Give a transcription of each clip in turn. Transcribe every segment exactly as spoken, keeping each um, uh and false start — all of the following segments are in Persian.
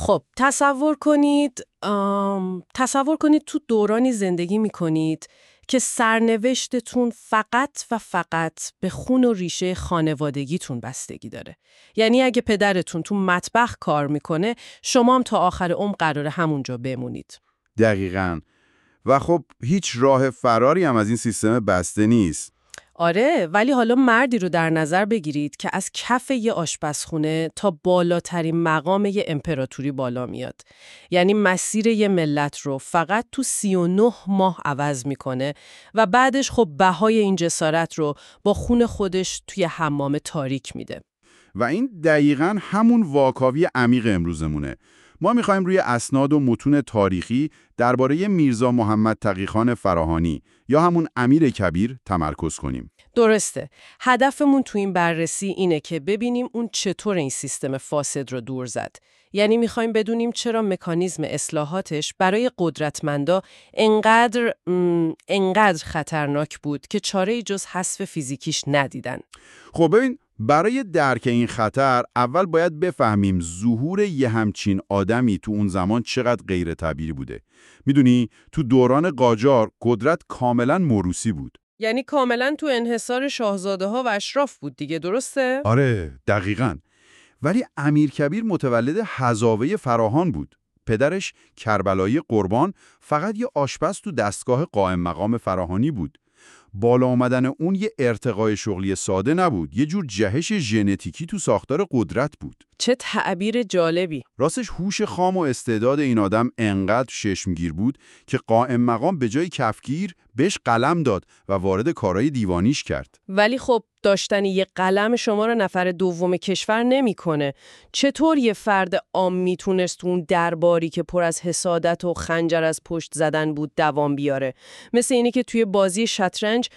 خب تصور کنید آم، تصور کنید تو دورانی زندگی میکنید که سرنوشتتون فقط و فقط به خون و ریشه خانوادگیتون بستگی داره. یعنی اگه پدرتون تو مطبخ کار میکنه، شما هم تا آخر عمر قراره همونجا بمونید. دقیقاً. و خب هیچ راه فراری هم از این سیستم بسته نیست. آره، ولی حالا مردی رو در نظر بگیرید که از کف یه آشپزخونه تا بالاترین مقام یه امپراتوری بالا میاد. یعنی مسیر یه ملت رو فقط تو سی و نه ماه عوض میکنه و بعدش خب بهای این جسارت رو با خون خودش توی حمام تاریک میده. و این دقیقاً همون واکاوی عمیق امروزمونه. ما میخوایم روی اسناد و متون تاریخی درباره میرزا محمد تقی‌خان فراهانی یا همون امیر کبیر تمرکز کنیم. درسته. هدفمون تو این بررسی اینه که ببینیم اون چطور این سیستم فاسد رو دور زد. یعنی میخوایم بدونیم چرا مکانیزم اصلاحاتش برای قدرتمندا انقدر انقدر خطرناک بود که چاره‌ای جز حذف فیزیکیش ندیدن. خب ببین، برای درک این خطر اول باید بفهمیم ظهور یه همچین آدمی تو اون زمان چقدر غیر طبیعی بوده. میدونی تو دوران قاجار قدرت کاملا موروثی بود. یعنی کاملا تو انحصار شاهزاده ها و اشراف بود دیگه، درسته؟ آره، دقیقاً. ولی امیرکبیر متولد هزاوه فراهان بود. پدرش کربلایی قربان فقط یه آشپز تو دستگاه قائم مقام فراهانی بود. بالا آمدن اون یه ارتقای شغلی ساده نبود، یه جور جهش ژنتیکی تو ساختار قدرت بود. چه تعبیر جالبی. راستش هوش خام و استعداد این آدم انقدر ششمگیر بود که قائم مقام به جای کفگیر بهش قلم داد و وارد کارهای دیوانیش کرد. ولی خب داشتن یه قلم شما رو نفر دوم کشور نمیکنه. چطور یه فرد عام میتونست اون درباری که پر از حسادت و خنجر از پشت زدن بود دوام بیاره؟ مثل اینی که توی بازی شطرنج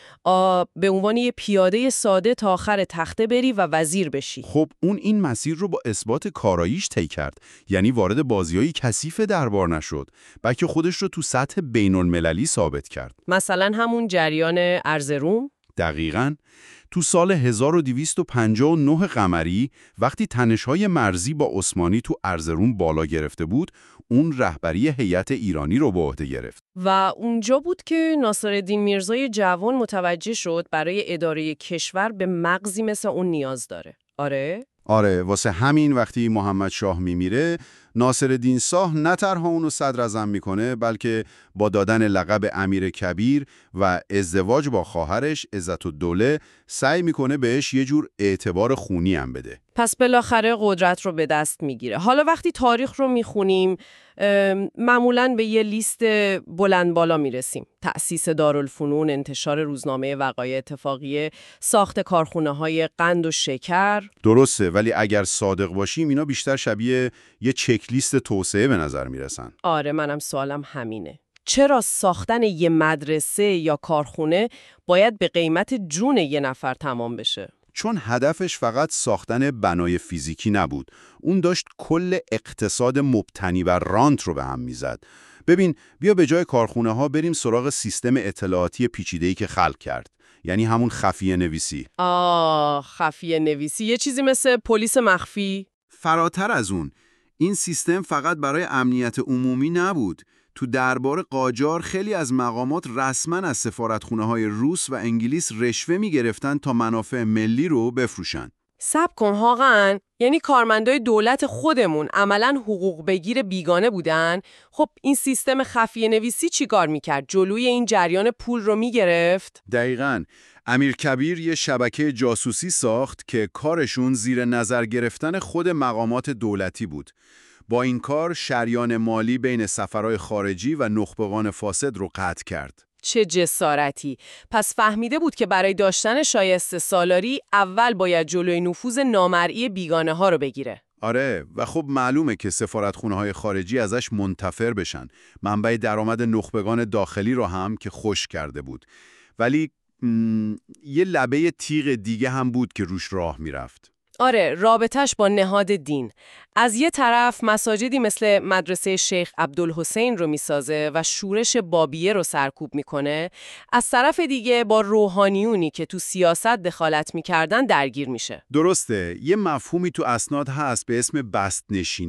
به عنوان یه پیاده ساده تا آخر تخته بری و وزیر بشی. خب اون این مسیر رو با اثبات کاراییش طی کرد. یعنی وارد بازی‌های کثیف دربار نشد، بلکه خودش رو تو سطح بین‌المللی ثابت کرد. مثلا همون جریان ارز روم؟ دقیقاً. تو سال هزار و دویست و پنجاه و نه قمری وقتی تنش‌های مرزی با عثمانی تو ارزروم بالا گرفته بود، اون رهبری هیئت ایرانی رو به عهده گرفت. و اونجا بود که ناصرالدین میرزای جوان متوجه شد برای اداره کشور به مغزی مثل اون نیاز داره. آره؟ آره، واسه همین وقتی محمد شاه میمیره، ناصرالدین شاه نه تنها اونو صدراعظم میکنه، بلکه با دادن لقب امیر کبیر و ازدواج با خواهرش عزت‌الدوله سعی میکنه بهش یه جور اعتبار خونی هم بده. پس بالاخره قدرت رو به دست میگیره. حالا وقتی تاریخ رو میخونیم معمولاً به یه لیست بلند بالا میرسیم. تأسیس دارالفنون، انتشار روزنامه وقایع اتفاقیه، ساخت کارخونه‌های قند و شکر. درسته، ولی اگر صادق باشیم اینا بیشتر شبیه یه چک لیست توسعه به نظر میرسن. آره، منم سوالم همینه. چرا ساختن یه مدرسه یا کارخونه باید به قیمت جون یه نفر تمام بشه؟ چون هدفش فقط ساختن بنای فیزیکی نبود. اون داشت کل اقتصاد مبتنی بر رانت رو به هم میزد. ببین، بیا به جای کارخونه ها بریم سراغ سیستم اطلاعاتی پیچیده‌ای که خلق کرد. یعنی همون خفیه نویسی. آه، خفیه نویسی. یه چیزی مثل پلیس مخفی؟ فراتر از اون، این سیستم فقط برای امنیت عمومی نبود. تو دربار قاجار خیلی از مقامات رسما از سفارتخونه‌های روس و انگلیس رشوه می‌گرفتن تا منافع ملی رو بفروشن. صبر کن واقعاً، یعنی کارمندای دولت خودمون عملاً حقوق بگیر بیگانه بودن؟ خب این سیستم خفیه نویسی چی کار میکرد؟ جلوی این جریان پول رو میگرفت؟ دقیقاً. امیر کبیر یه شبکه جاسوسی ساخت که کارشون زیر نظر گرفتن خود مقامات دولتی بود. با این کار شریان مالی بین سفرهای خارجی و نخبگان فاسد رو قطع کرد. چه جسارتی! پس فهمیده بود که برای داشتن شایسته سالاری اول باید جلوی نفوذ نامرئی بیگانه ها رو بگیره. آره، و خب معلومه که سفارتخونه‌های خارجی ازش منتفر بشن. منبع درآمد نخبگان داخلی رو هم که خشک کرده بود. ولی م... یه لبه تیغ دیگه هم بود که روش راه میرفت. آره، رابطش با نهاد دین. از یه طرف مساجدی مثل مدرسه شیخ عبدالحسین رو میسازه و شورش بابیه رو سرکوب میکنه. از طرف دیگه با روحانیونی که تو سیاست دخالت میکردن درگیر میشه. درسته، یه مفهومی تو اسناد هست به اسم بست‌نشینی.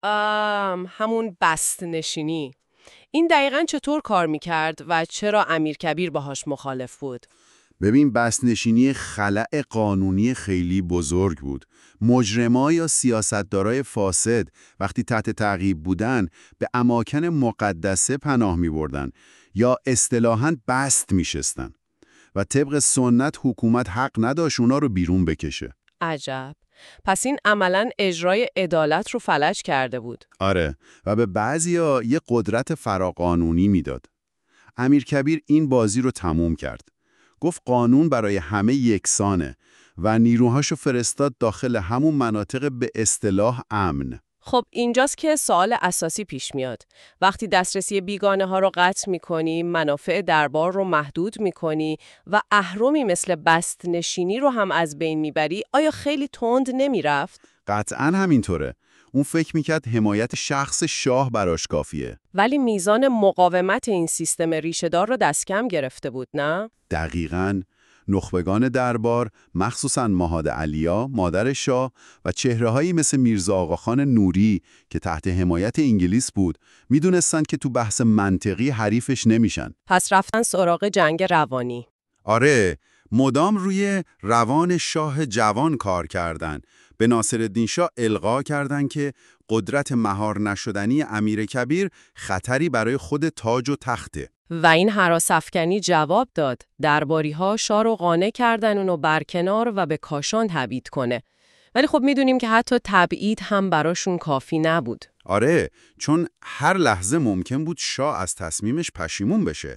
ام، همون بست‌نشینی. این دقیقاً چطور کار میکرد و چرا امیرکبیر باهاش مخالف بود؟ ببین بست‌نشینی خلأ قانونی خیلی بزرگ بود. مجرما یا سیاستدارای فاسد وقتی تحت تعقیب بودن به اماکن مقدسه پناه می بردن یا اصطلاحاً بست می شستن. و طبق سنت حکومت حق نداشت اونا رو بیرون بکشه. عجب. پس این عملاً اجرای عدالت رو فلج کرده بود. آره، و به بعضیا یه قدرت فراقانونی میداد. امیرکبیر این بازی رو تموم کرد. گفت قانون برای همه یکسانه و نیروهاشو فرستاد داخل همون مناطق به اصطلاح امن. خب اینجاست که سوال اساسی پیش میاد. وقتی دسترسی بیگانه ها رو قطع میکنی، منافع دربار رو محدود میکنی و اهرمی مثل بست‌نشینی رو هم از بین میبری، آیا خیلی تند نمیرفت؟ قطعاً همینطوره. اون فکر میکرد حمایت شخص شاه براش کافیه. ولی میزان مقاومت این سیستم ریشه‌دار رو دست کم گرفته بود، نه؟ دقیقاً. نخبگان دربار، مخصوصاً مهاد علیا، مادر شاه و چهره‌هایی مثل میرزا آقاخان نوری که تحت حمایت انگلیس بود، میدونستند که تو بحث منطقی حریفش نمیشن. پس رفتن سراغ جنگ روانی. آره، مدام روی روان شاه جوان کار کردن. به ناصرالدین شاه القا کردن که قدرت مهار نشدنی امیرکبیر خطری برای خود تاج و تخته. و این هراس‌افکنی جواب داد. درباری‌ها شاه رو قانع کردن اونو برکنار و به کاشان تبعید کنه. ولی خب میدونیم که حتی تبعید هم براشون کافی نبود. آره، چون هر لحظه ممکن بود شاه از تصمیمش پشیمون بشه.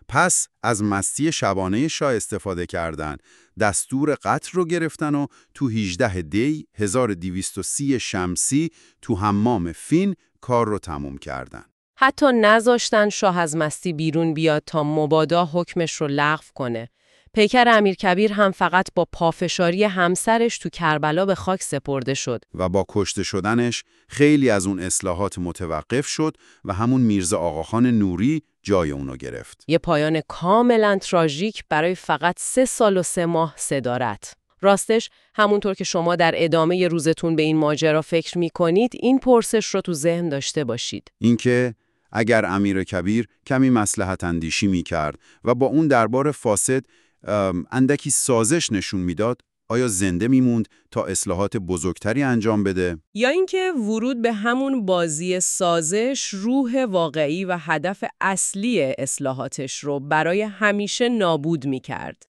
پس از مستی شبانه شاه استفاده کردن، دستور قتل رو گرفتن و تو هجدهم دی هزار و دویست و سی شمسی تو حمام فین کار رو تموم کردن. حتی نذاشتن شاه از مستی بیرون بیاد تا مبادا حکمش رو لغو کنه. پیکر امیرکبیر هم فقط با پافشاری همسرش تو کربلا به خاک سپرده شد. و با کشته شدنش خیلی از اون اصلاحات متوقف شد و همون میرزا آقاخان نوری جای اونو گرفت. یه پایان کاملا تراژیک برای فقط سه سال و سه ماه صدارت. راستش همونطور که شما در ادامه روزتون به این ماجرا فکر می‌کنید، این پرسش رو تو ذهن داشته باشید. اینکه اگر امیرکبیر کمی مصلحت اندیشی می‌کرد و با اون دربار فاسد اندکی سازش نشون میداد، آیا زنده میموند تا اصلاحات بزرگتری انجام بده؟ یا اینکه ورود به همون بازی سازش روح واقعی و هدف اصلی اصلاحاتش رو برای همیشه نابود می‌کرد؟